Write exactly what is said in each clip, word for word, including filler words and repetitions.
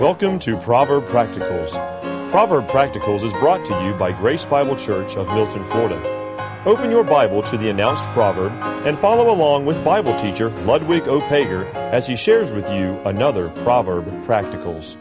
Welcome to Proverb Practicals. Proverb Practicals is brought to you by Grace Bible Church of Milton, Florida. Open your Bible to the announced proverb and follow along with Bible teacher Ludwig O. Pager as he shares with you another Proverb Practicals.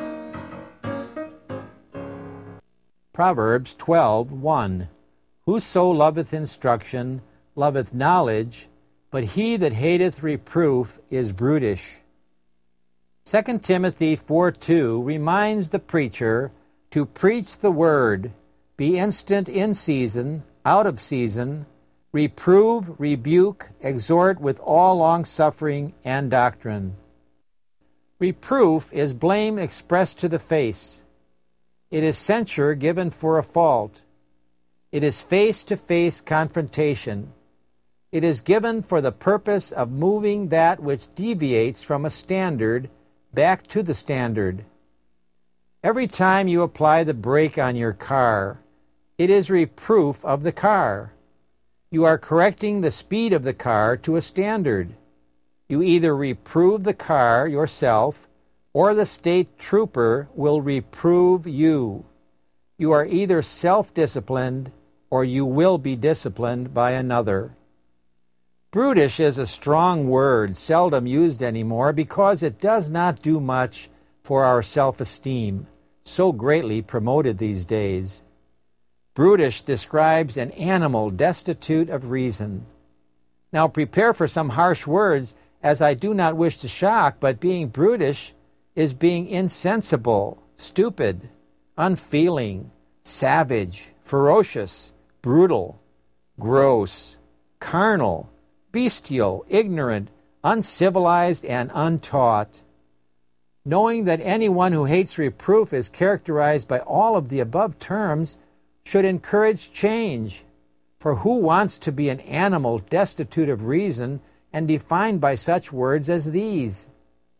Proverbs twelve one. Whoso loveth instruction loveth knowledge, but he that hateth reproof is brutish. Second Timothy four two reminds the preacher to preach the word, be instant in season, out of season, reprove, rebuke, exhort with all longsuffering and doctrine. Reproof is blame expressed to the face. It is censure given for a fault. It is face-to-face confrontation. It is given for the purpose of moving that which deviates from a standard back to the standard. Every time you apply the brake on your car, it is reproof of the car. You are correcting the speed of the car to a standard. You either reprove the car yourself, or the state trooper will reprove you. You are either self-disciplined, or you will be disciplined by another. Brutish is a strong word, seldom used anymore, because it does not do much for our self-esteem, so greatly promoted these days. Brutish describes an animal destitute of reason. Now prepare for some harsh words, as I do not wish to shock, but being brutish is being insensible, stupid, unfeeling, savage, ferocious, brutal, gross, carnal, bestial, ignorant, uncivilized, and untaught. Knowing that anyone who hates reproof is characterized by all of the above terms should encourage change. For who wants to be an animal destitute of reason and defined by such words as these?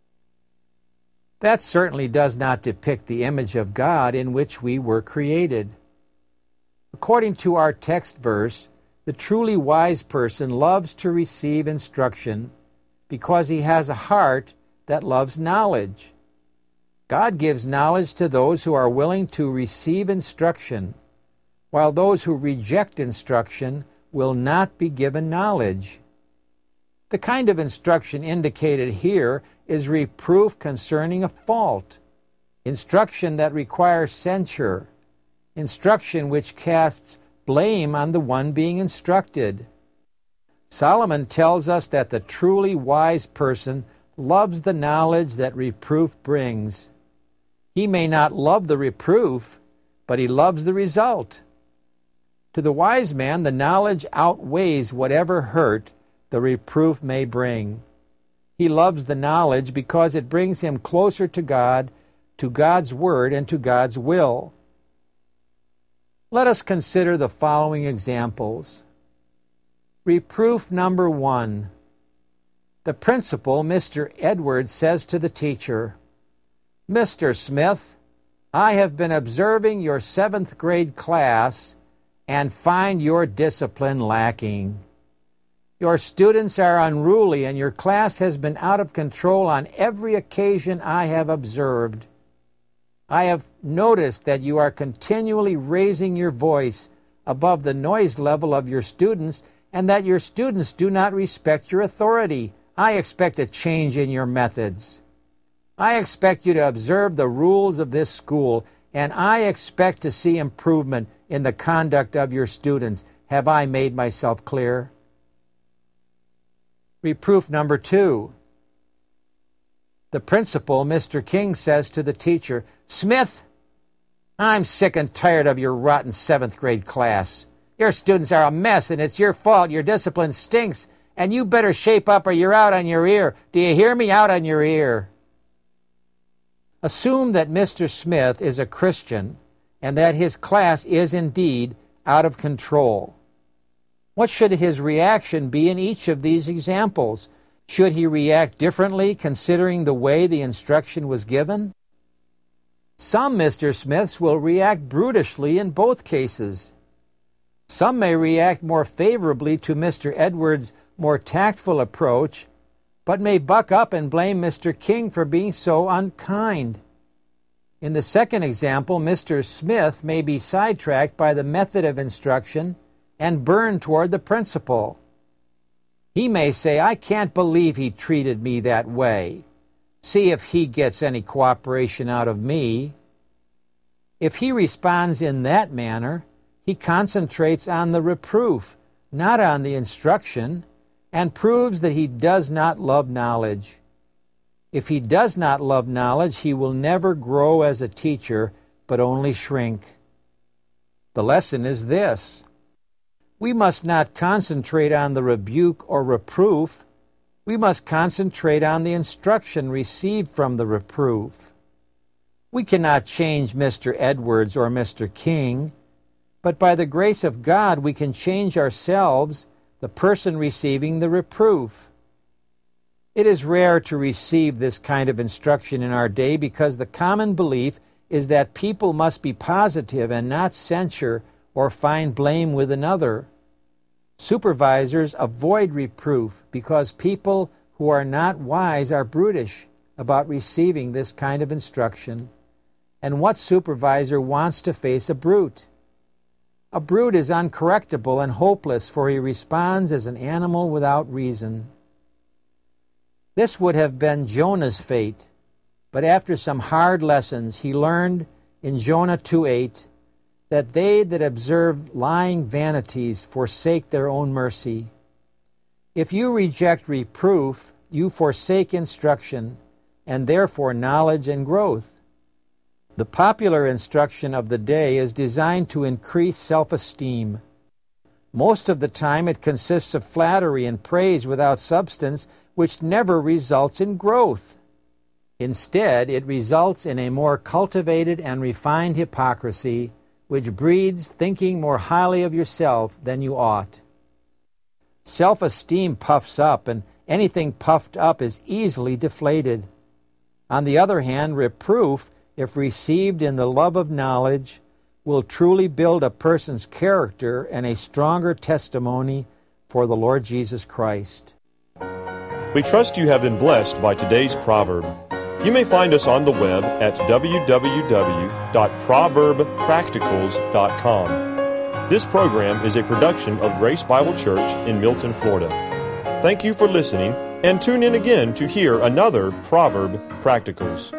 That certainly does not depict the image of God in which we were created. According to our text verse, the truly wise person loves to receive instruction because he has a heart that loves knowledge. God gives knowledge to those who are willing to receive instruction, while those who reject instruction will not be given knowledge. The kind of instruction indicated here is reproof concerning a fault, instruction that requires censure, instruction which casts blame on the one being instructed. Solomon tells us that the truly wise person loves the knowledge that reproof brings. He may not love the reproof, but he loves the result. To the wise man, the knowledge outweighs whatever hurt the reproof may bring. He loves the knowledge because it brings him closer to God, to God's word, and to God's will. Let us consider the following examples. Reproof number one. The principal, Mister Edwards, says to the teacher, "Mister Smith, I have been observing your seventh grade class and find your discipline lacking. Your students are unruly and your class has been out of control on every occasion I have observed. I have noticed that you are continually raising your voice above the noise level of your students and that your students do not respect your authority. I expect a change in your methods. I expect you to observe the rules of this school, and I expect to see improvement in the conduct of your students. Have I made myself clear?" Reproof number two. The principal, Mister King, says to the teacher, "Smith, I'm sick and tired of your rotten seventh grade class. Your students are a mess, and it's your fault. Your discipline stinks, and you better shape up or you're out on your ear. Do you hear me? Out on your ear." Assume that Mister Smith is a Christian and that his class is indeed out of control. What should his reaction be in each of these examples? Should he react differently considering the way the instruction was given? Some Mister Smiths will react brutishly in both cases. Some may react more favorably to Mister Edwards' more tactful approach, but may buck up and blame Mister King for being so unkind. In the second example, Mister Smith may be sidetracked by the method of instruction and burned toward the principle. He may say, I can't believe he treated me that way. See if he gets any cooperation out of me. If he responds in that manner, he concentrates on the reproof, not on the instruction, and proves that he does not love knowledge. If he does not love knowledge, he will never grow as a teacher, but only shrink. The lesson is this: we must not concentrate on the rebuke or reproof. We must concentrate on the instruction received from the reproof. We cannot change Mister Edwards or Mister King, but by the grace of God we can change ourselves, the person receiving the reproof. It is rare to receive this kind of instruction in our day because the common belief is that people must be positive and not censure or find blame with another. Supervisors avoid reproof because people who are not wise are brutish about receiving this kind of instruction. And what supervisor wants to face a brute? A brute is uncorrectable and hopeless, for he responds as an animal without reason. This would have been Jonah's fate, but after some hard lessons, he learned in Jonah two eight that they that observe lying vanities forsake their own mercy. If you reject reproof, you forsake instruction, and therefore knowledge and growth. The popular instruction of the day is designed to increase self-esteem. Most of the time it consists of flattery and praise without substance, which never results in growth. Instead, it results in a more cultivated and refined hypocrisy, which breeds thinking more highly of yourself than you ought. Self-esteem puffs up, and anything puffed up is easily deflated. On the other hand, reproof, if received in the love of knowledge, will truly build a person's character and a stronger testimony for the Lord Jesus Christ. We trust you have been blessed by today's proverb. You may find us on the web at w w w dot proverb practicals dot com. This program is a production of Grace Bible Church in Milton, Florida. Thank you for listening, and tune in again to hear another Proverb Practicals.